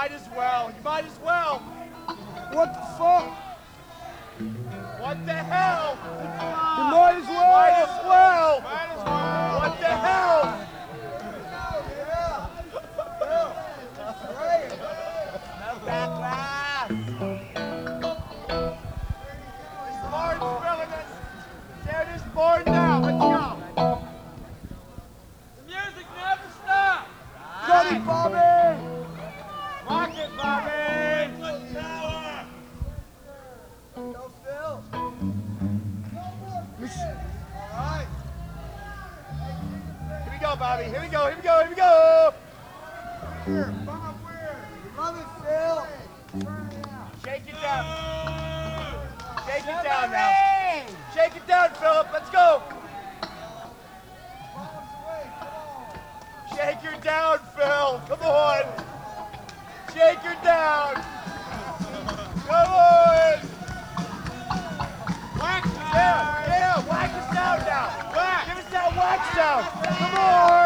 might as well. You might as well. What the fuck? What the hell? You might as well. Might as well. Might as well. What the hell? Martin's filling it. There it is, Martin now. Let's go. The music never stops. Got it, Bobby! Mark it, Bobby. Go, Phil. Alright. Here we go, Bobby. Here we go, here we go, here we go. Love it, Phil. Shake it down. Shake it down now. Shake it down, Philip. Let's go. Shake her down, Phil. Come on. Shake her down. Come on. Wax Yeah, yeah. Whack us down now. Whack. Give us that wax down. Come on.